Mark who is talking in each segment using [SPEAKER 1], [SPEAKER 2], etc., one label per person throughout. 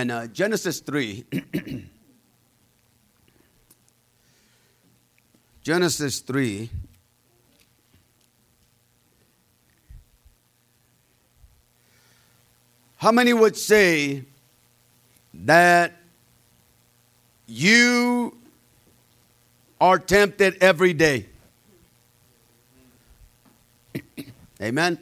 [SPEAKER 1] Amen. Genesis 3. Genesis 3. How many would say that you are tempted every day? Amen.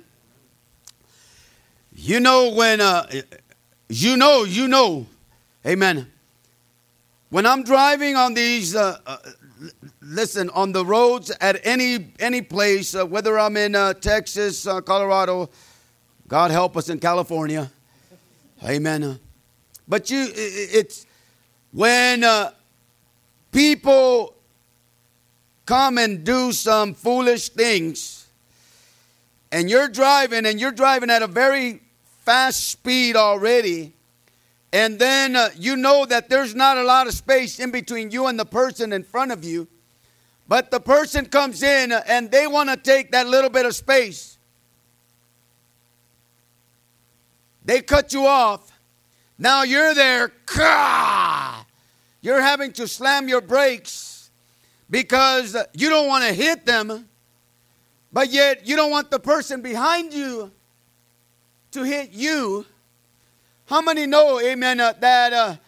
[SPEAKER 1] You know when, you know. Amen. When I'm driving on these, listen, on the roads at any place, whether I'm in Texas, Colorado, God help us in California. Amen. But it's when people come and do some foolish things, and you're driving at a very fast speed already, and then you know that there's not a lot of space in between you and the person in front of you, but the person comes in and they want to take that little bit of space. They cut you off. Now you're there. You're having to slam your brakes because you don't want to hit them, but yet you don't want the person behind you to hit you. How many know, amen, that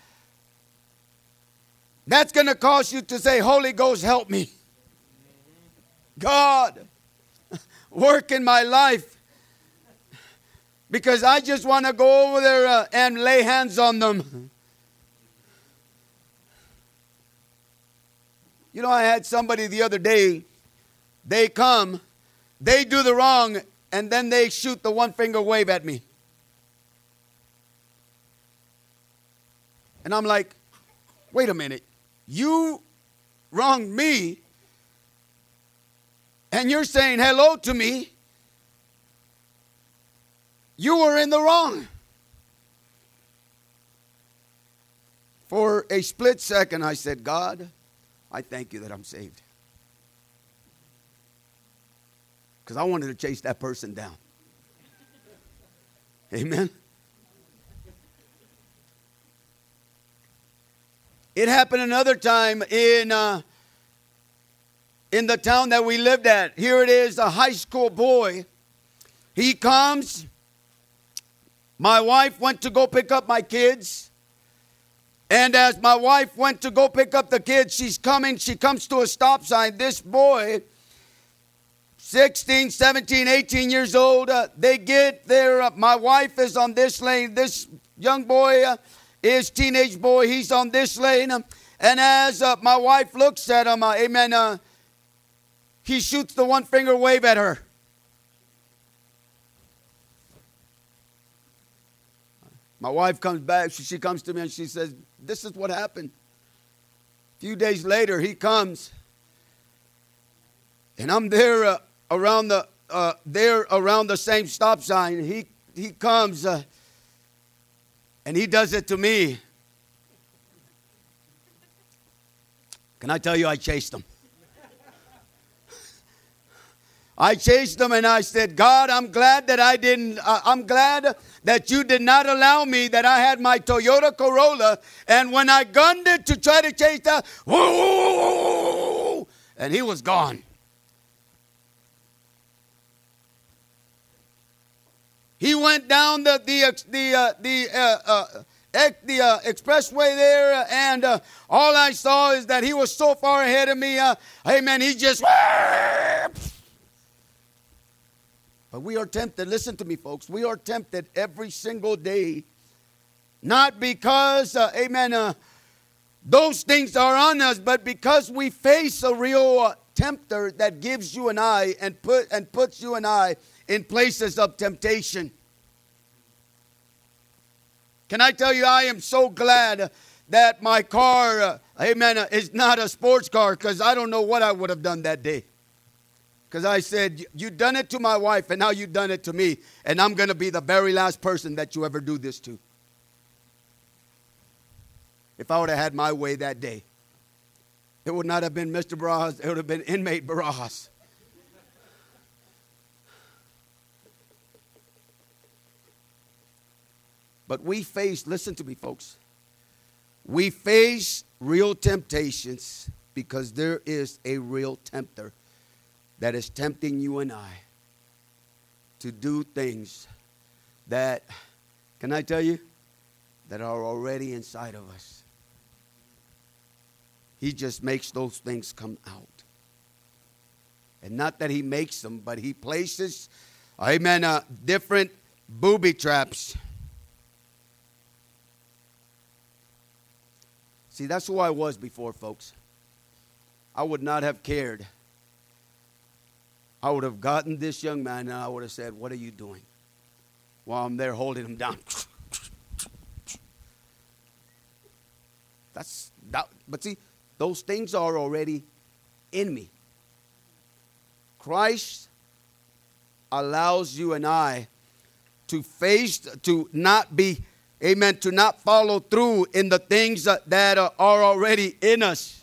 [SPEAKER 1] that's going to cause you to say, Holy Ghost, help me. God, work in my life. Because I just want to go over there and lay hands on them. You know, I had somebody the other day. They come, they do the wrong, and then they shoot the one finger wave at me. And I'm like, wait a minute. You wronged me, and you're saying hello to me. You were in the wrong. For a split second, I said, God, I thank you that I'm saved. Because I wanted to chase that person down. Amen. It happened another time in the town that we lived at. Here it is, a high school boy. He comes. My wife went to go pick up my kids. And as my wife went to go pick up the kids, she's coming. She comes to a stop sign. This boy, 16, 17, 18 years old, they get there. My wife is on this lane. This young boy is teenage boy. He's on this lane. And as my wife looks at him, amen, he shoots the one finger wave at her. My wife comes back, she comes to me and she says, this is what happened. A few days later, he comes. And I'm there around the same stop sign. He comes and he does it to me. Can I tell you, I chased him. I chased him and I said, God, I'm glad that I'm glad that you did not allow me, that I had my Toyota Corolla, and when I gunned it to try to chase that, whoo, and he was gone. He went down the expressway there, and all I saw is that he was so far ahead of me. Amen. He just. But we are tempted, listen to me, folks, we are tempted every single day, not because, amen, those things are on us, but because we face a real tempter that gives you and I and puts you and I in places of temptation. Can I tell you, I am so glad that my car, amen, is not a sports car, because I don't know what I would have done that day. Because I said, you've done it to my wife, and now you've done it to me. And I'm going to be the very last person that you ever do this to. If I would have had my way that day, it would not have been Mr. Barajas. It would have been inmate Barajas. But we face, listen to me, folks. We face real temptations because there is a real tempter that is tempting you and I to do things that, can I tell you, that are already inside of us. He just makes those things come out. And not that he makes them, but he places, amen, different booby traps. See, that's who I was before, folks. I would not have cared. I would have gotten this young man and I would have said, what are you doing? While I'm there holding him down. But see, those things are already in me. Christ allows you and I to face, to not be, amen, to not follow through in the things that are already in us.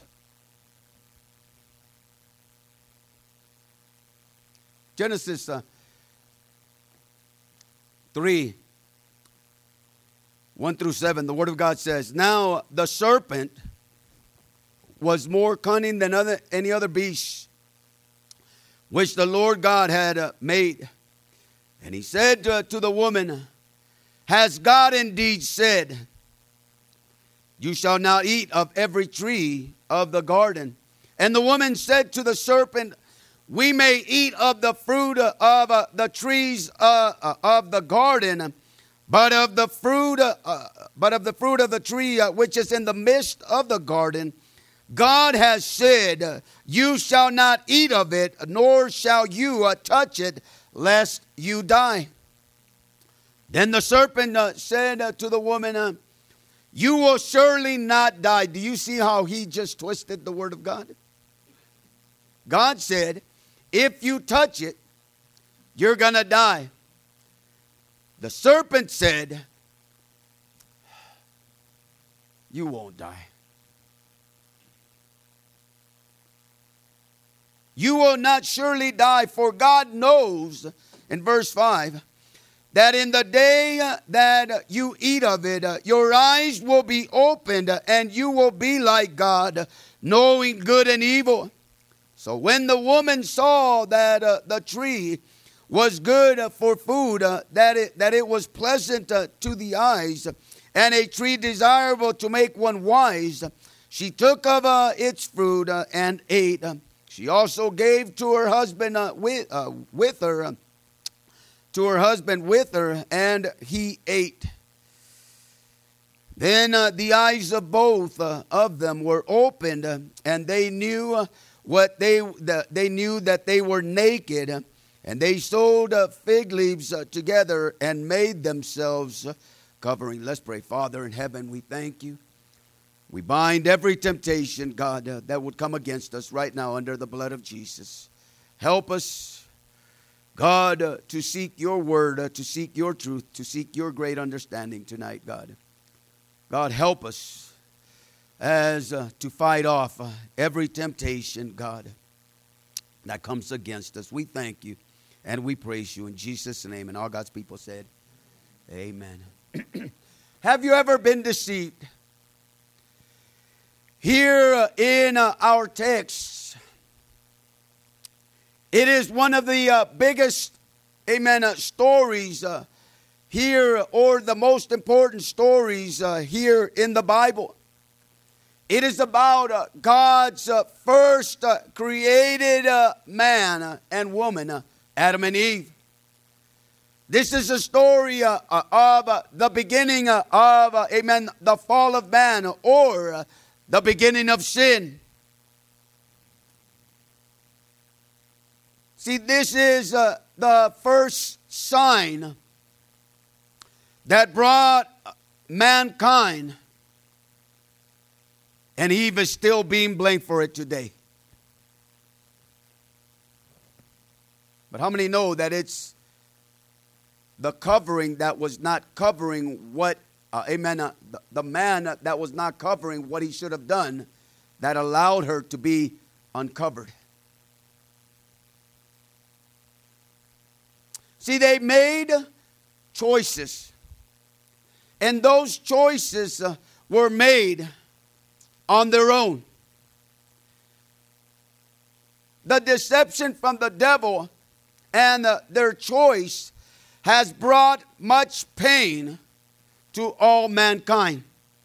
[SPEAKER 1] Genesis 3, 1 through 7, the Word of God says, now the serpent was more cunning than any other beast which the Lord God had made. And he said to the woman, has God indeed said, you shall not eat of every tree of the garden? And the woman said to the serpent, we may eat of the fruit of the trees of the garden, but of the fruit of the tree which is in the midst of the garden, God has said, you shall not eat of it, nor shall you touch it, lest you die. Then the serpent said to the woman, you will surely not die. Do you see how he just twisted the word of God? God said, if you touch it, you're going to die. The serpent said, you won't die. You will not surely die, for God knows, in verse 5, that in the day that you eat of it, your eyes will be opened, and you will be like God, knowing good and evil. So when the woman saw that the tree was good for food, that it was pleasant to the eyes, and a tree desirable to make one wise, she took of its fruit and ate. She also gave to her husband with her, and he ate. Then the eyes of both of them were opened, and they knew that they were naked, and they sewed fig leaves together and made themselves covering. Let's pray. Father in heaven, we thank you. We bind every temptation, God, that would come against us right now under the blood of Jesus. Help us, God, to seek your word, to seek your truth, to seek your great understanding tonight, God. God, help us as to fight off every temptation, God, that comes against us. We thank you and we praise you in Jesus' name. And all God's people said, amen. Have you ever been deceived? Here in our text, it is one of the biggest, amen, stories here, or the most important stories here in the Bible. It is about God's first created man and woman, Adam and Eve. This is a story of the beginning of, amen, the fall of man, or the beginning of sin. See, this is the first sign that brought mankind, and Eve is still being blamed for it today. But how many know that it's the covering that was not covering what, the man that was not covering what he should have done, that allowed her to be uncovered? See, they made choices. And those choices were made on their own. The deception from the devil and their choice has brought much pain to all mankind.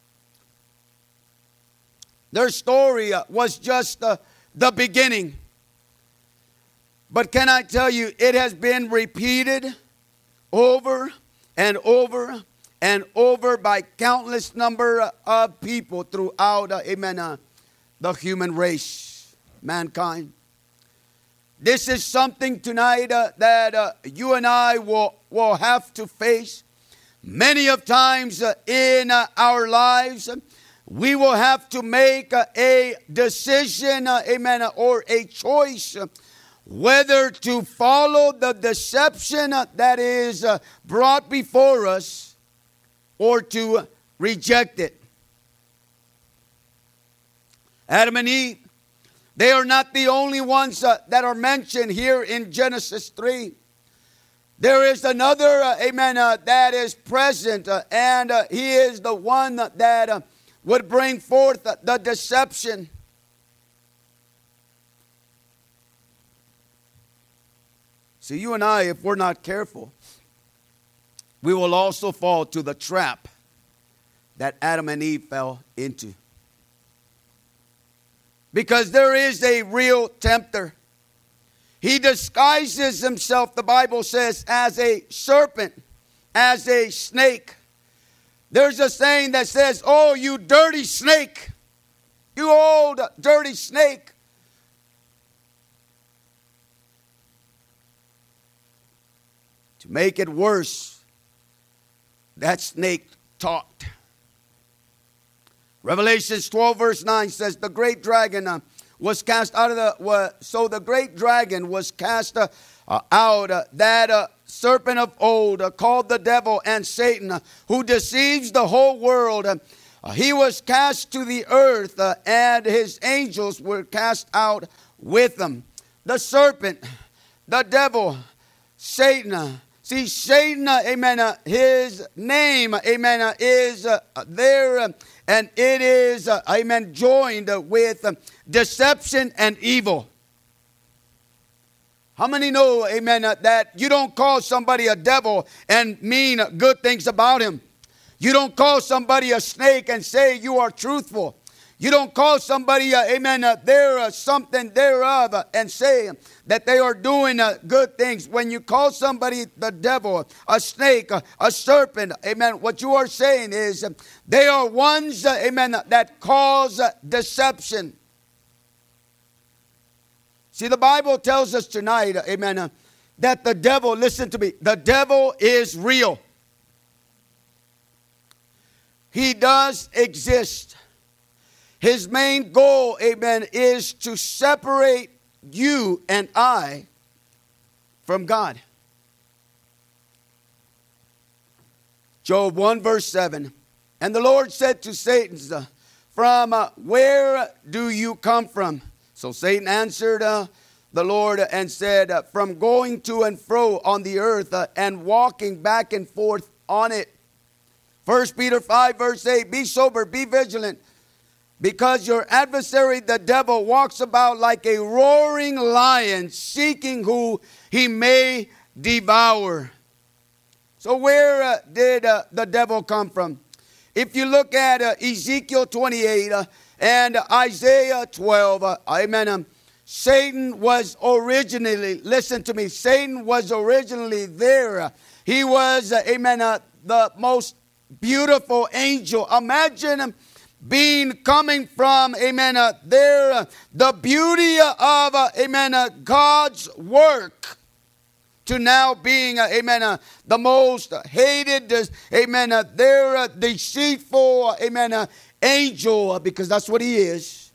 [SPEAKER 1] Their story was just the beginning. But can I tell you, it has been repeated over and over and over by countless number of people throughout, the human race, mankind. This is something tonight that you and I will have to face. Many of times in our lives, we will have to make a decision, or a choice, whether to follow the deception that is brought before us or to reject it. Adam and Eve, they are not the only ones that are mentioned here in Genesis 3. There is another, that is present, and he is the one that would bring forth the deception. So you and I, if we're not careful, we will also fall to the trap that Adam and Eve fell into. Because there is a real tempter. He disguises himself, the Bible says, as a serpent, as a snake. There's a saying that says, "Oh, you dirty snake, you old dirty snake." To make it worse, that snake talked. Revelations 12 verse 9 says, the great dragon was cast out of so the great dragon was cast out, that serpent of old, called the devil and Satan, who deceives the whole world. He was cast to the earth, and his angels were cast out with him. The serpent, the devil, Satan. See, Satan, his name, is there, and it is, joined with deception and evil. How many know, that you don't call somebody a devil and mean good things about him? You don't call somebody a snake and say you are truthful. You don't call somebody, they're something thereof and say that they are doing good things. When you call somebody the devil, a snake, a serpent, what you are saying is they are ones, that cause deception. See, the Bible tells us tonight, that the devil, listen to me, the devil is real. He does exist. His main goal, is to separate you and I from God. Job 1 verse 7. And the Lord said to Satan, from where do you come from? So Satan answered the Lord and said, from going to and fro on the earth and walking back and forth on it. 1 Peter 5 verse 8. Be sober, be vigilant. Because your adversary, the devil, walks about like a roaring lion, seeking who he may devour. So where did the devil come from? If you look at Ezekiel 28 and Isaiah 12, Satan was originally, listen to me, Satan was originally there. He was, the most beautiful angel. Imagine coming from, there, the beauty of, God's work, to now being, the most hated, there, deceitful, angel, because that's what he is,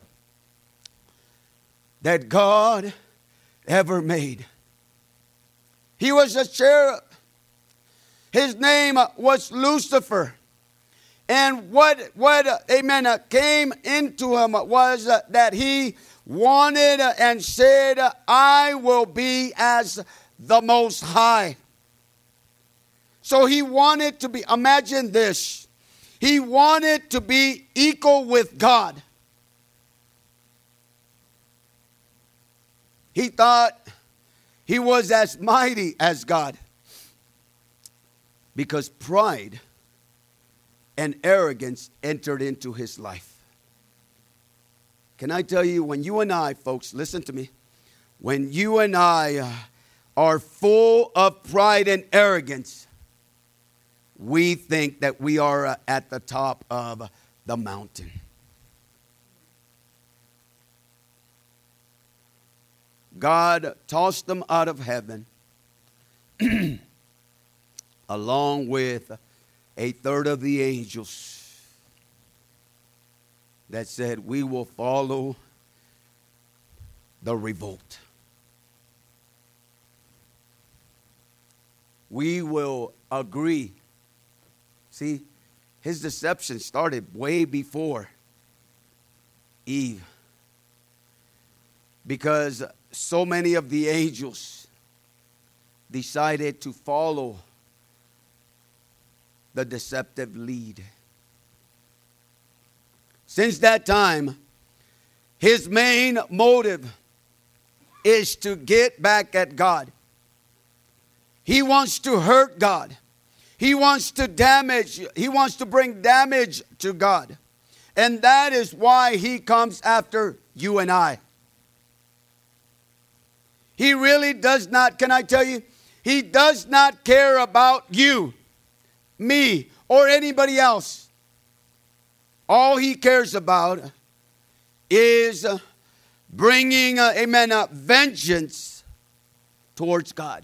[SPEAKER 1] that God ever made. He was a cherub. His name was Lucifer. And what came into him was that he wanted and said, I will be as the Most High. So he wanted to be, imagine this. He wanted to be equal with God. He thought he was as mighty as God. Because pride and arrogance entered into his life. Can I tell you, when you and I, folks, listen to me. When you and I are full of pride and arrogance, we think that we are at the top of the mountain. God tossed them out of heaven along with a third of the angels that said, we will follow the revolt. We will agree. See, his deception started way before Eve. Because so many of the angels decided to follow the deceptive lead. Since that time, his main motive is to get back at God. He wants to hurt God. He wants to bring damage to God. And that is why he comes after you and I. He really does not, can I tell you, he does not care about you, me, or anybody else. All he cares about is bringing, vengeance towards God.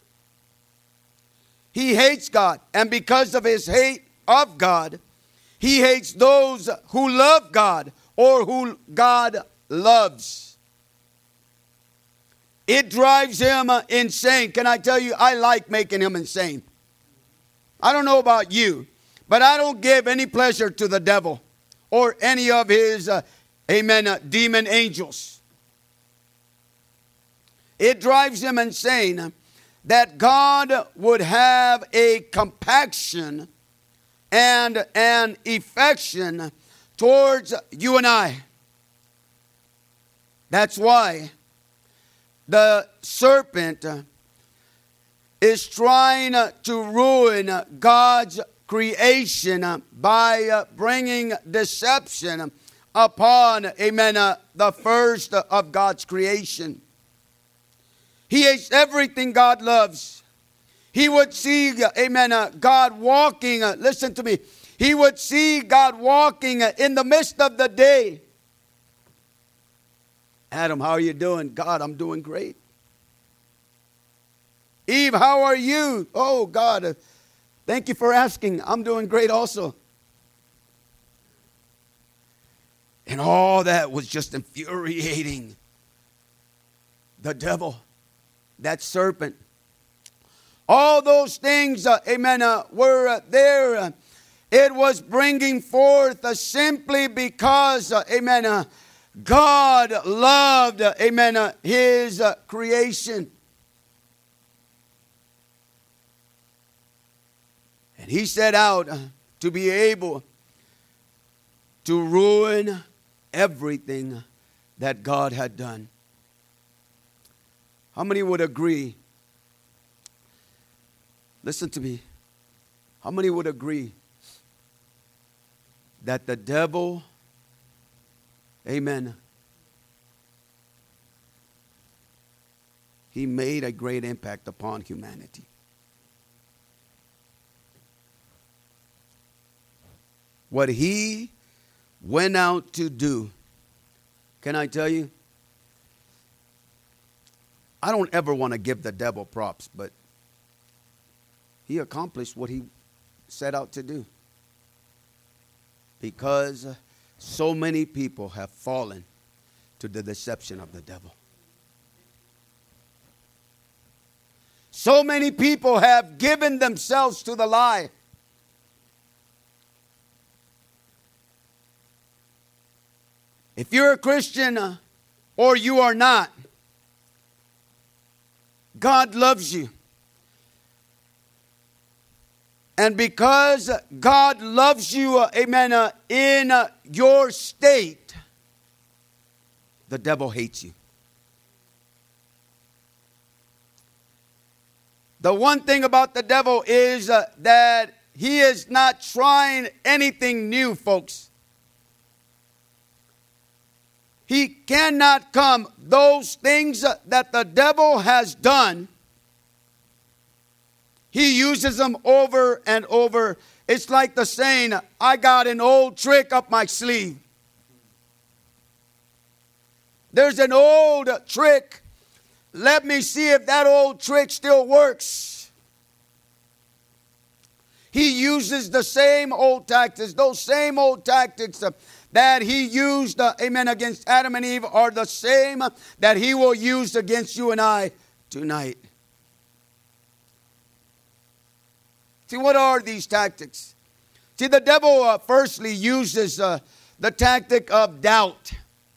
[SPEAKER 1] He hates God, and because of his hate of God, he hates those who love God or who God loves. It drives him insane. Can I tell you, I like making him insane. I don't know about you, but I don't give any pleasure to the devil or any of his, demon angels. It drives him insane that God would have a compassion and an affection towards you and I. That's why the serpent is trying to ruin God's creation by bringing deception upon, the first of God's creation. He hates everything God loves. He would see, God walking, listen to me. He would see God walking in the midst of the day. Adam, how are you doing? God, I'm doing great. Eve, how are you? Oh, God, thank you for asking. I'm doing great also. And all that was just infuriating the devil, that serpent. All those things, were there. It was bringing forth simply because, God loved, his creation. And he set out to be able to ruin everything that God had done. How many would agree? Listen to me. How many would agree that the devil, he made a great impact upon humanity? What he went out to do, can I tell you? I don't ever want to give the devil props, but he accomplished what he set out to do. Because so many people have fallen to the deception of the devil. So many people have given themselves to the lie. If you're a Christian or you are not, God loves you. And because God loves you, amen, in your state, the devil hates you. The one thing about the devil is that he is not trying anything new, folks. He cannot come. Those things that the devil has done, he uses them over and over. It's like the saying, I got an old trick up my sleeve. There's an old trick. Let me see if that old trick still works. He uses the same old tactics. Those same old tactics that he used, amen, against Adam and Eve are the same that he will use against you and I tonight. See, what are these tactics? See, the devil firstly uses the tactic of doubt.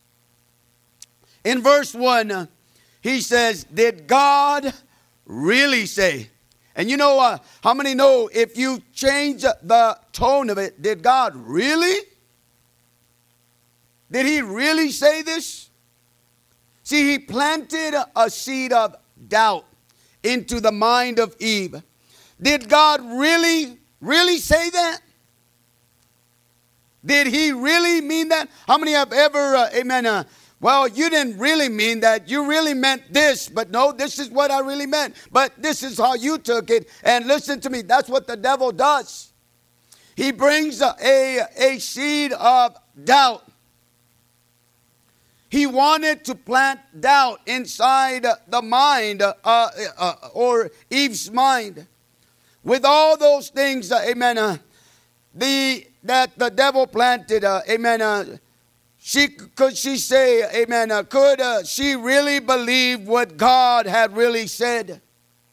[SPEAKER 1] In verse 1, he says, did God really say? And you know, how many know if you change the tone of it, did God really? Did he really say this? See, he planted a seed of doubt into the mind of Eve. Did God really say that? Did he really mean that? How many have ever, amen, well, you didn't really mean that. You really meant this. But no, this is what I really meant. But this is how you took it. And listen to me, that's what the devil does. He brings a seed of doubt. He wanted to plant doubt inside the mind or Eve's mind. With all those things, amen, that the devil planted, amen, could she say, amen, could she really believe what God had really said?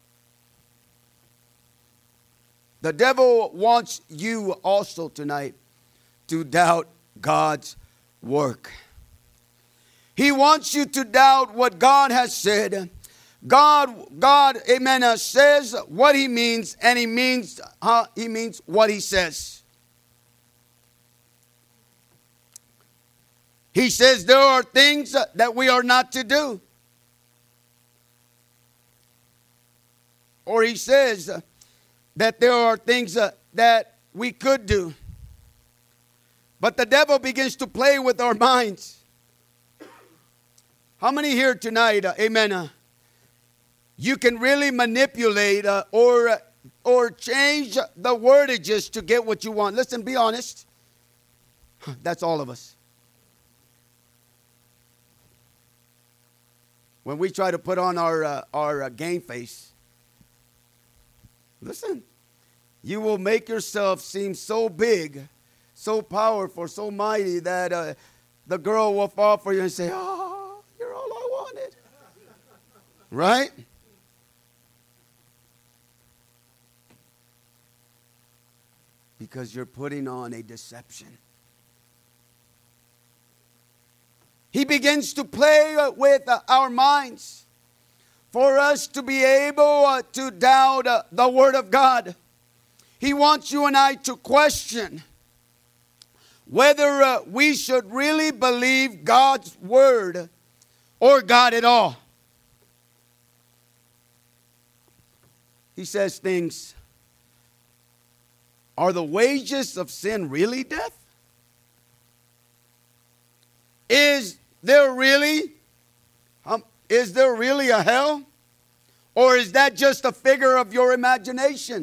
[SPEAKER 1] The devil wants you also tonight to doubt God's work. He wants you to doubt what God has said. God, amen, says what he means, and he means what he says. He says there are things that we are not to do. Or he says that there are things that we could do. But the devil begins to play with our minds. How many here tonight, amen, you can really manipulate or change the wordages to get what you want? Listen, be honest. That's all of us. When we try to put on our game face, listen, you will make yourself seem so big, so powerful, so mighty that the girl will fall for you and say, oh, you're all I wanted. Right? Because you're putting on a deception. He begins to play with our minds for us to be able to doubt the Word of God. He wants you and I to question whether we should really believe God's Word or God at all. He says things, are the wages of sin really death? Is there really a hell? Or is that just a figure of your imagination?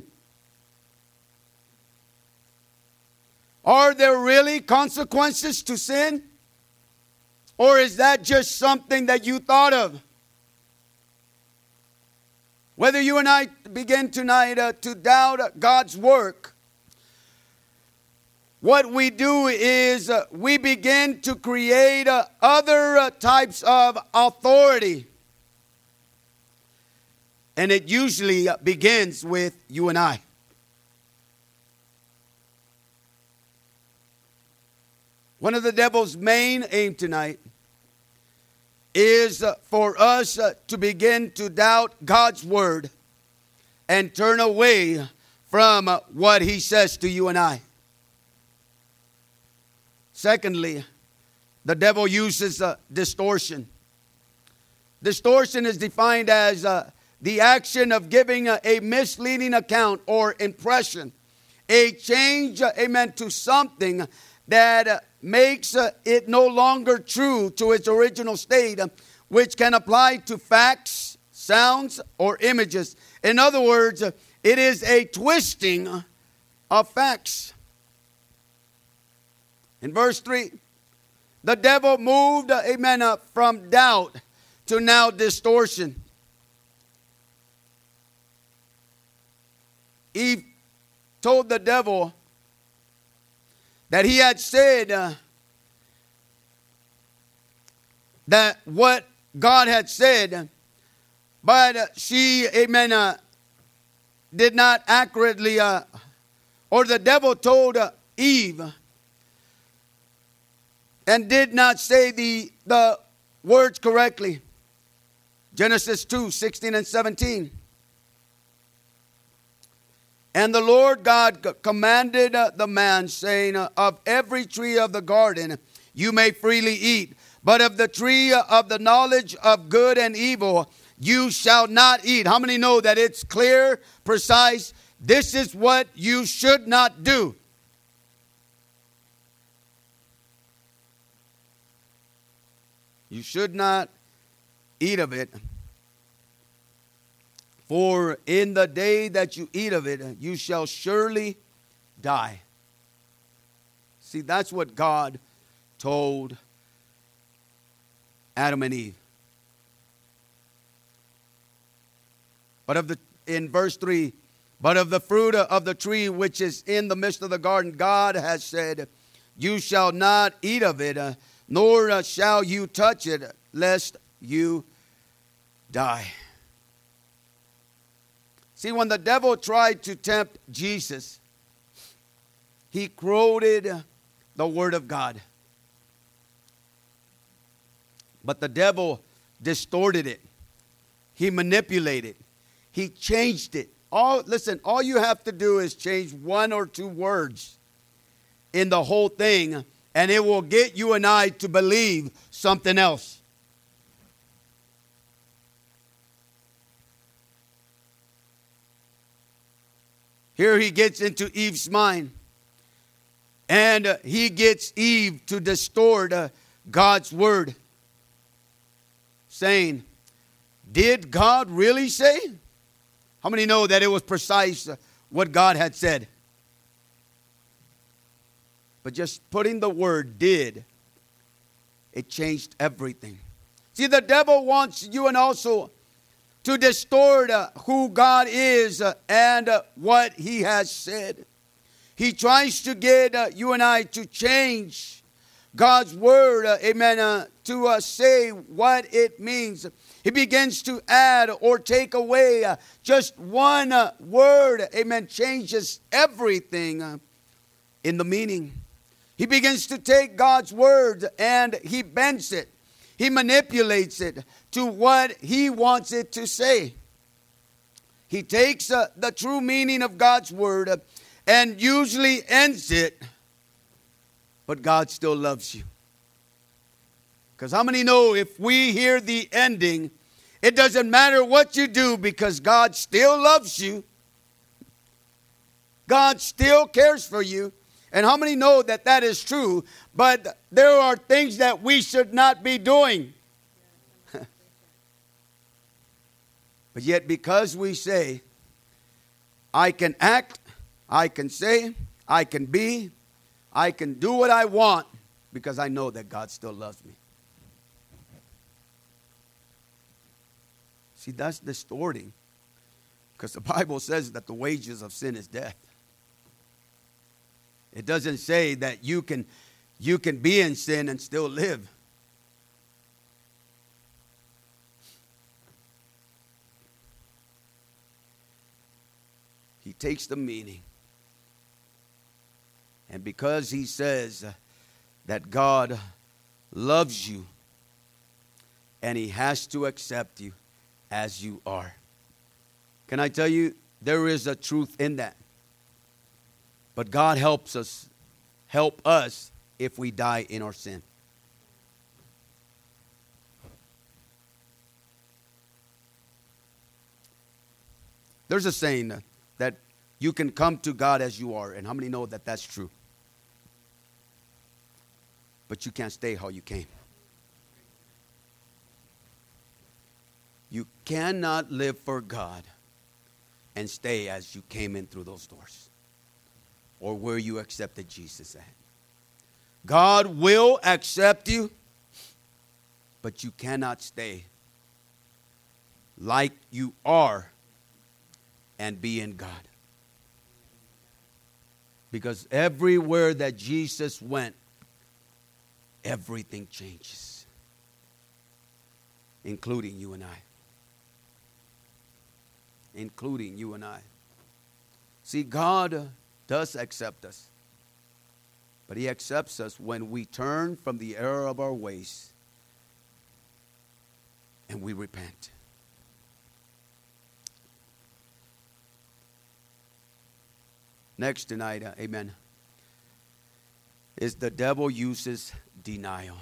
[SPEAKER 1] Are there really consequences to sin? Or is that just something that you thought of? Whether you and I begin tonight to doubt God's work, what we do is we begin to create other types of authority. And it usually begins with you and I. One of the devil's main aim tonight is for us to begin to doubt God's word and turn away from what he says to you and I. Secondly, the devil uses distortion. Distortion is defined as the action of giving a misleading account or impression, a change, amen, to something that makes it no longer true to its original state, which can apply to facts, sounds, or images. In other words, it is a twisting of facts. In verse 3, the devil moved, amen, from doubt to now distortion. Eve told the devil that he had said that what God had said, but she, amen, did not accurately, or the devil told Eve and did not say the words correctly. Genesis 2:16 and 17. And the Lord God commanded the man, saying, of every tree of the garden you may freely eat, but of the tree of the knowledge of good and evil you shall not eat. How many know that it's clear, precise? This is what you should not do. You should not eat of it. For in the day that you eat of it, you shall surely die. See, that's what God told Adam and Eve. But in verse 3, but of the fruit of the tree which is in the midst of the garden, God has said, you shall not eat of it, nor shall you touch it, lest you die. See, when the devil tried to tempt Jesus, he quoted the Word of God. But the devil distorted it. He manipulated it. He changed it. All you have to do is change one or two words in the whole thing, and it will get you and I to believe something else. Here he gets into Eve's mind, and he gets Eve to distort God's word, saying, did God really say? How many know that it was precise what God had said? But just putting the word did, it changed everything. See, the devil wants you and also to distort who God is and what he has said. He tries to get you and I to change God's word, amen, to say what it means. He begins to add or take away just one word, amen, changes everything in the meaning. He begins to take God's word and he bends it. He manipulates it to what he wants it to say. He takes the true meaning of God's word and usually ends it, but God still loves you. Because how many know if we hear the ending, it doesn't matter what you do because God still loves you. God still cares for you. And how many know that that is true? But there are things that we should not be doing. But yet because we say, I can act, I can say, I can be, I can do what I want because I know that God still loves me. See, that's distorting because the Bible says that the wages of sin is death. It doesn't say that you can be in sin and still live. He takes the meaning. And because he says that God loves you and he has to accept you, as you are. Can I tell you, there is a truth in that. But God help us if we die in our sin. There's a saying that you can come to God as you are. And how many know that that's true? But you can't stay how you came. You cannot live for God and stay as you came in through those doors or where you accepted Jesus at. God will accept you, but you cannot stay like you are and be in God. Because everywhere that Jesus went, everything changes, including you and I. Including you and I. See, God does accept us. But He accepts us when we turn from the error of our ways and we repent. Next tonight, amen, is the devil uses denial.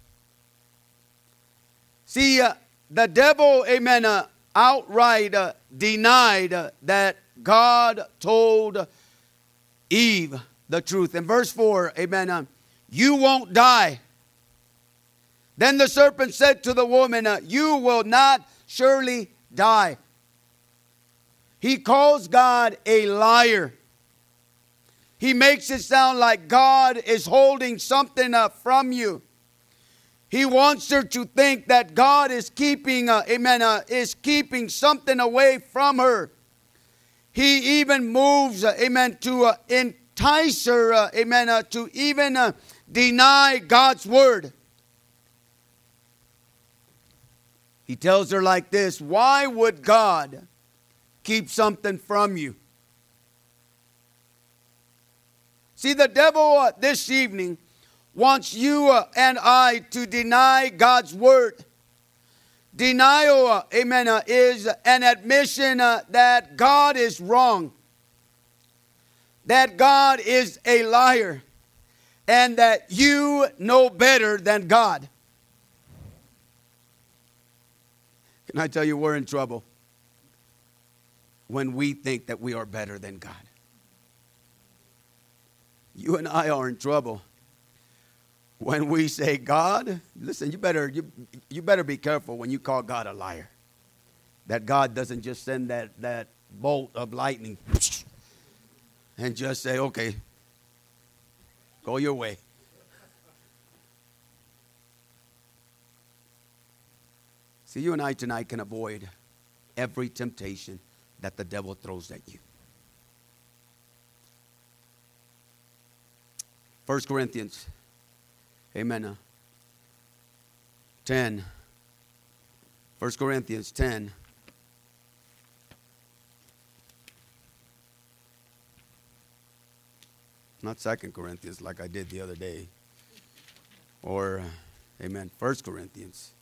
[SPEAKER 1] See, the devil, amen, outright denied that God told Eve the truth. In verse 4, amen, you won't die. Then the serpent said to the woman, you will not surely die. He calls God a liar. He makes it sound like God is holding something from you. He wants her to think that God is keeping, is keeping something away from her. He even moves, to entice her, to even deny God's word. He tells her like this, why would God keep something from you? See, the devil this evening wants you and I to deny God's word. Denial, is an admission that God is wrong, that God is a liar, and that you know better than God. Can I tell you, we're in trouble when we think that we are better than God. You and I are in trouble when we say, God, listen, you better be careful when you call God a liar. That God doesn't just send that bolt of lightning and just say, okay, go your way. See, you and I tonight can avoid every temptation that the devil throws at you. 1 Corinthians, amen, 10. 1 Corinthians 10. Not 2 Corinthians like I did the other day. Or, amen, 1 Corinthians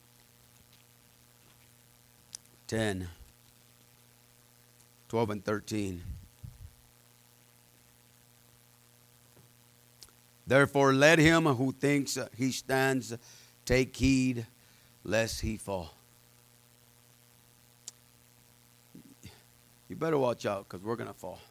[SPEAKER 1] 10, 12 and 13. Therefore, let him who thinks he stands take heed lest he fall. You better watch out because we're going to fall.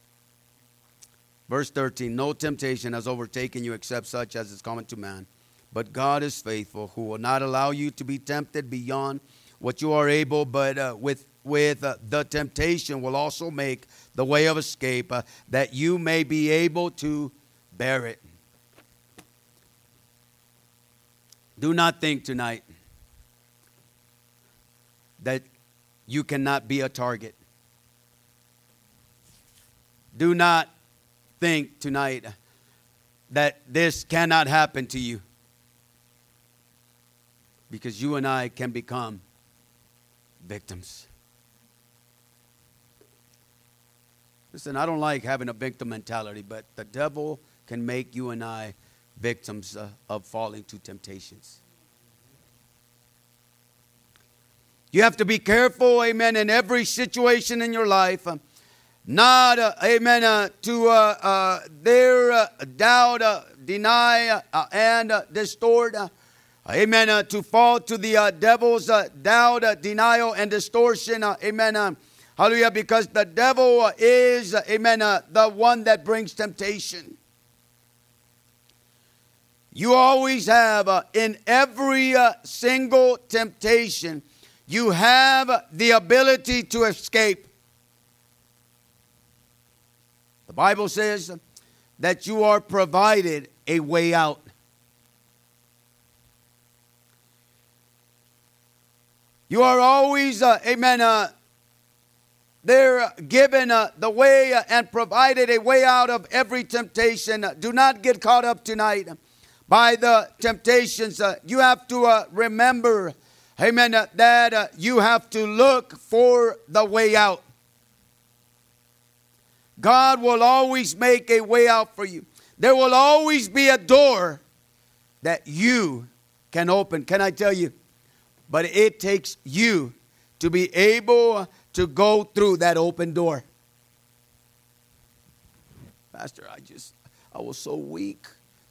[SPEAKER 1] Verse 13, no temptation has overtaken you except such as is common to man. But God is faithful, who will not allow you to be tempted beyond what you are able, but with the temptation will also make the way of escape, that you may be able to bear it. Do not think tonight that you cannot be a target. Do not think tonight that this cannot happen to you. Because you and I can become victims. Listen, I don't like having a victim mentality, but the devil can make you and I victims of falling to temptations. You have to be careful, amen, in every situation in your life not, amen, to their doubt, deny, and distort. Amen. To fall to the devil's doubt, denial, and distortion. Amen. Hallelujah. Because the devil is, amen, the one that brings temptation. You always have, in every single temptation, you have the ability to escape. The Bible says that you are provided a way out. You are always, amen, they're given the way and provided a way out of every temptation. Do not get caught up tonight by the temptations. You have to remember, amen, that you have to look for the way out. God will always make a way out for you. There will always be a door that you can open. Can I tell you? But it takes you to be able to go through that open door. Pastor, I was so weak.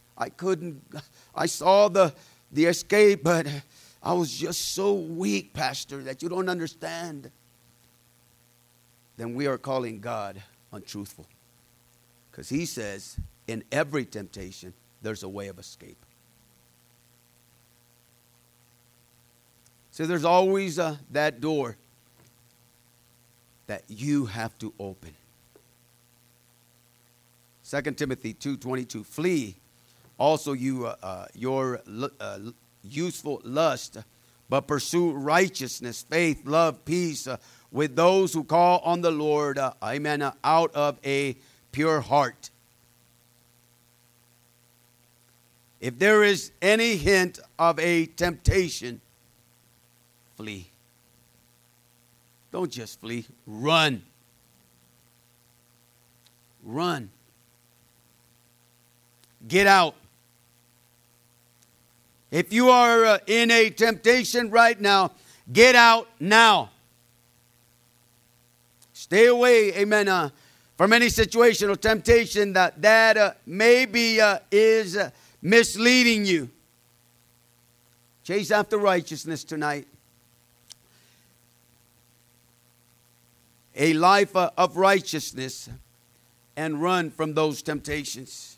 [SPEAKER 1] I saw the escape, but I was just so weak, Pastor, that you don't understand. Then we are calling God untruthful. Because he says, in every temptation, there's a way of escape. So there's always that door that you have to open. 2 Timothy 2:22, flee also your useful lust, but pursue righteousness, faith, love, peace with those who call on the Lord, amen, out of a pure heart. If there is any hint of a temptation, flee. Don't just flee. Run. Run. Get out. If you are in a temptation right now, get out now. Stay away, amen, from any situation or temptation that maybe is misleading you. Chase after righteousness tonight. A life of righteousness, and run from those temptations.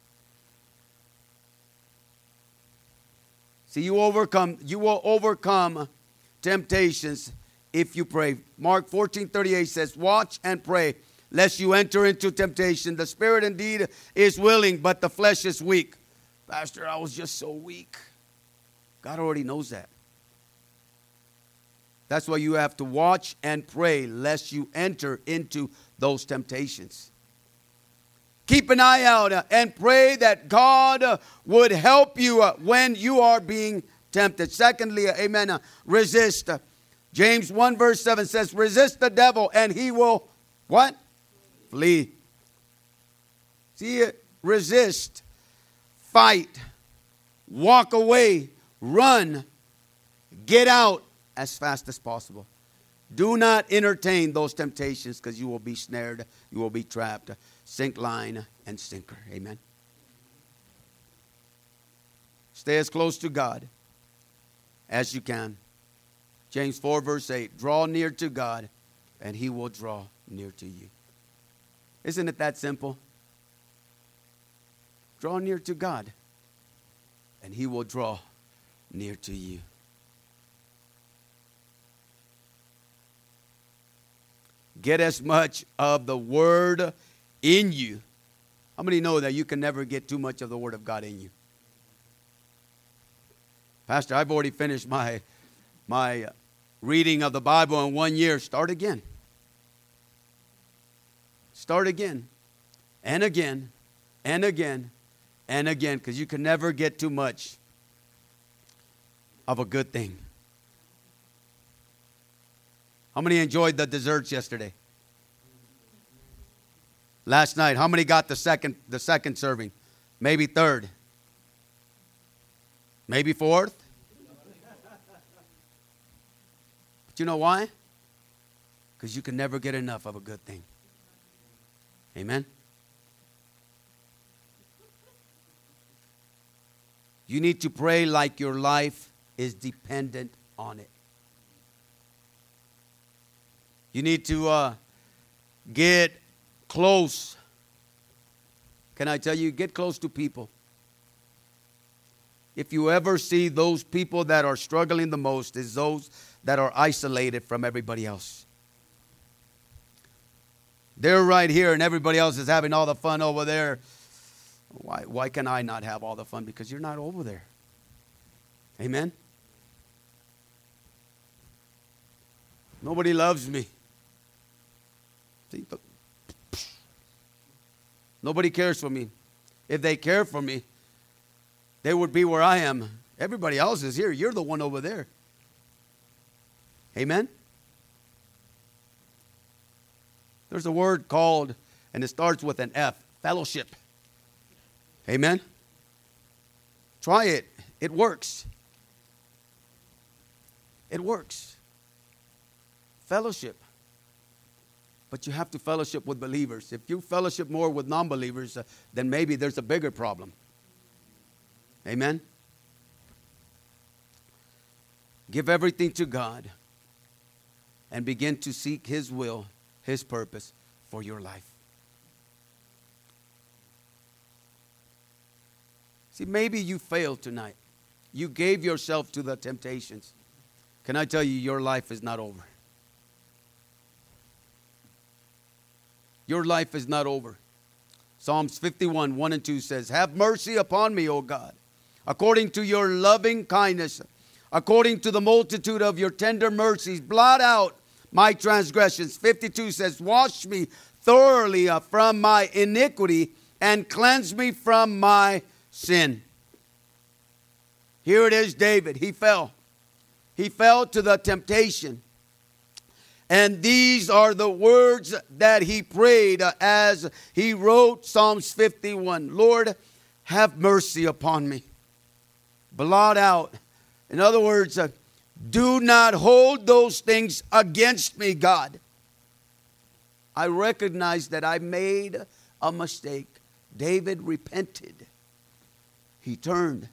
[SPEAKER 1] See, you will overcome temptations if you pray. Mark 14:38 says, watch and pray, lest you enter into temptation. The spirit indeed is willing, but the flesh is weak. Pastor, I was just so weak. God already knows that. That's why you have to watch and pray, lest you enter into those temptations. Keep an eye out and pray that God would help you when you are being tempted. Secondly, amen, resist. James 1 verse 7 says, resist the devil and he will, what? Flee. See it? Resist. Fight. Walk away. Run. Get out as fast as possible. Do not entertain those temptations, because you will be snared. You will be trapped. Sink, line, and sinker. Amen. Stay as close to God as you can. James 4 verse 8. Draw near to God and he will draw near to you. Isn't it that simple? Draw near to God and he will draw near to you. Get as much of the Word in you. How many know that you can never get too much of the Word of God in you? Pastor, I've already finished my reading of the Bible in 1 year. Start again. Start again. And again. And again. And again. Because you can never get too much of a good thing. How many enjoyed the desserts yesterday? Last night, how many got the second serving? Maybe third. Maybe fourth. But you know why? Because you can never get enough of a good thing. Amen. You need to pray like your life is dependent on it. You need to get close. Can I tell you, get close to people. If you ever see those people that are struggling the most, is those that are isolated from everybody else. They're right here and everybody else is having all the fun over there. Why can I not have all the fun? Because you're not over there. Amen? Nobody loves me. See, nobody cares for me. If they care for me, they would be where I am. Everybody else is here. You're the one over there. Amen? There's a word called, and it starts with an F, fellowship. Amen? Try it. It works. It works. Fellowship. But you have to fellowship with believers. If you fellowship more with non-believers, then maybe there's a bigger problem. Amen? Give everything to God and begin to seek His will, His purpose for your life. See, maybe you failed tonight. You gave yourself to the temptations. Can I tell you, your life is not over. Your life is not over. Psalms 51, 1 and 2 says, "Have mercy upon me, O God, according to your loving kindness, according to the multitude of your tender mercies, blot out my transgressions." 52 says, "Wash me thoroughly from my iniquity and cleanse me from my sin." Here it is, David. He fell. He fell to the temptation. And these are the words that he prayed as he wrote Psalms 51. Lord, have mercy upon me. Blot out. In other words, do not hold those things against me, God. I recognize that I made a mistake. David repented. He turned.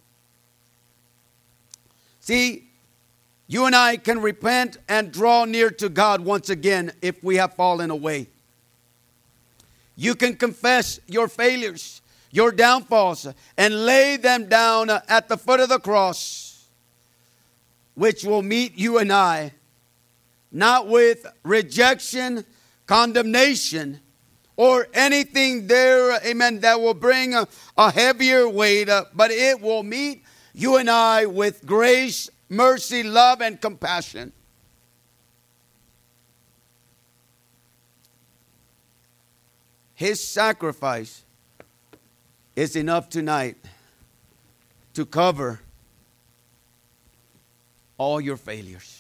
[SPEAKER 1] See, you and I can repent and draw near to God once again if we have fallen away. You can confess your failures, your downfalls, and lay them down at the foot of the cross, which will meet you and I, not with rejection, condemnation, or anything there, amen, that will bring a heavier weight, but it will meet you and I with grace, mercy, love, and compassion. His sacrifice is enough tonight to cover all your failures.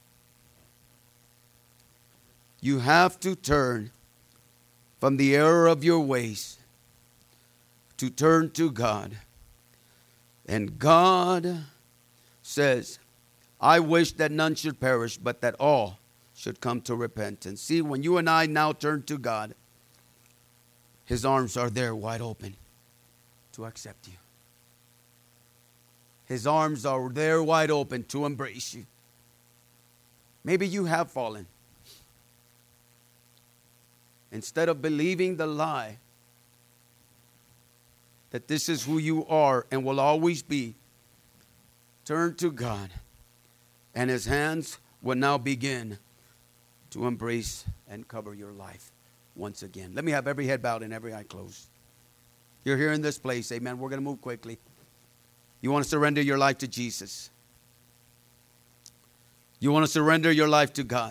[SPEAKER 1] You have to turn from the error of your ways to turn to God. And God says, I wish that none should perish, but that all should come to repentance. See, when you and I now turn to God, His arms are there wide open to accept you. His arms are there wide open to embrace you. Maybe you have fallen. Instead of believing the lie that this is who you are and will always be, turn to God, and His hands will now begin to embrace and cover your life once again. Let me have every head bowed and every eye closed. You're here in this place, amen. We're going to move quickly. You want to surrender your life to Jesus. You want to surrender your life to God.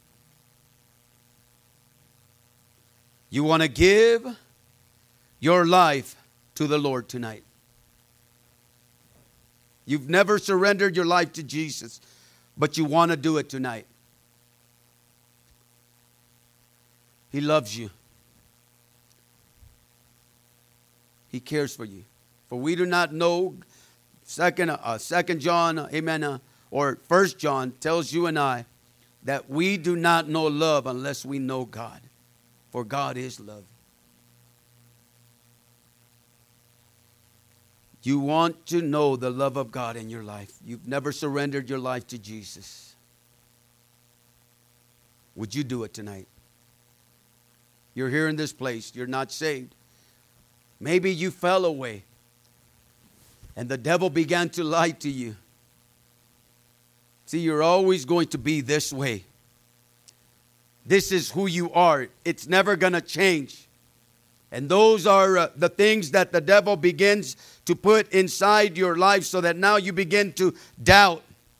[SPEAKER 1] You want to give your life to the Lord tonight. You've never surrendered your life to Jesus, but you want to do it tonight. He loves you. He cares for you. For we do not know, Second John, amen, or 1 John tells you and I that we do not know love unless we know God. For God is love. You want to know the love of God in your life. You've never surrendered your life to Jesus. Would you do it tonight? You're here in this place. You're not saved. Maybe you fell away and the devil began to lie to you. See, you're always going to be this way. This is who you are. It's never going to change. And those are the things that the devil begins to put inside your life so that now you begin to doubt.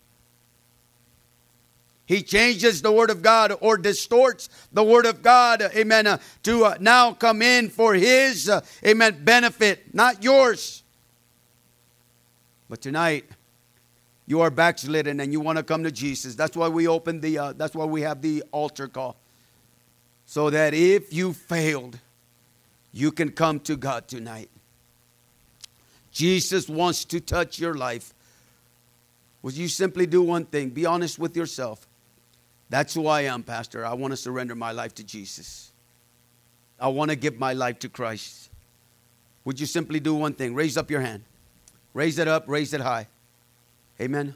[SPEAKER 1] He changes the Word of God or distorts the Word of God, amen, to now come in for His, amen, benefit, not yours. But tonight, you are backslidden and you want to come to Jesus. That's why we opened that's why we have the altar call. So that if you failed, you can come to God tonight. Jesus wants to touch your life. Would you simply do one thing? Be honest with yourself. That's who I am, Pastor. I want to surrender my life to Jesus. I want to give my life to Christ. Would you simply do one thing? Raise up your hand. Raise it up, raise it high. Amen.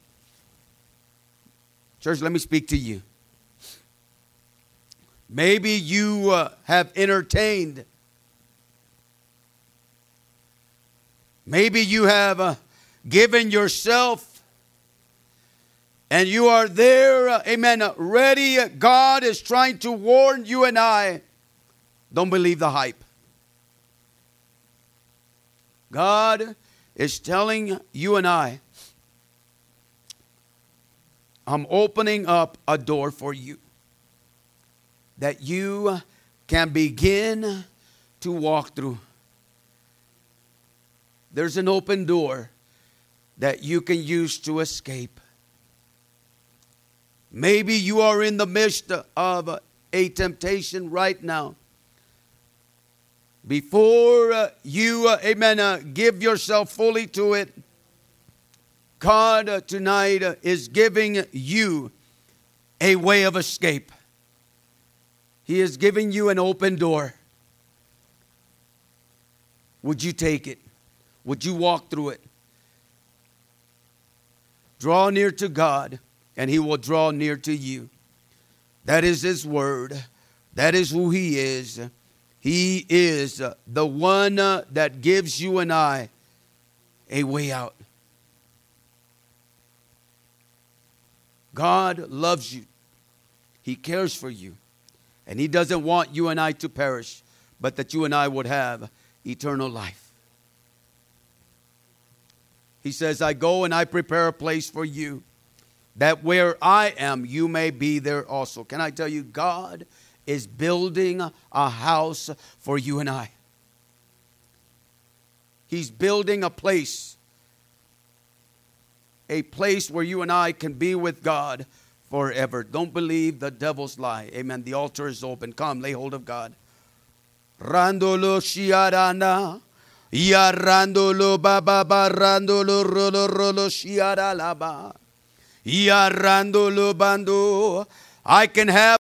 [SPEAKER 1] Church, let me speak to you. Maybe you have entertained. Maybe you have given yourself and you are there, amen, ready. God is trying to warn you and I. Don't believe the hype. God is telling you and I, I'm opening up a door for you that you can begin to walk through. There's an open door that you can use to escape. Maybe you are in the midst of a temptation right now. Before you, amen, give yourself fully to it, God tonight is giving you a way of escape. He is giving you an open door. Would you take it? Would you walk through it? Draw near to God, and He will draw near to you. That is His word. That is who He is. He is the one that gives you and I a way out. God loves you. He cares for you. And He doesn't want you and I to perish, but that you and I would have eternal life. He says, I go and I prepare a place for you, that where I am, you may be there also. Can I tell you, God is building a house for you and I. He's building a place where you and I can be with God forever. Don't believe the devil's lie. Amen. The altar is open. Come, lay hold of God. Randolo shiarana. Ya randolo baba randolo rolo rolo shiaralaba. Ya randolo bando. I can have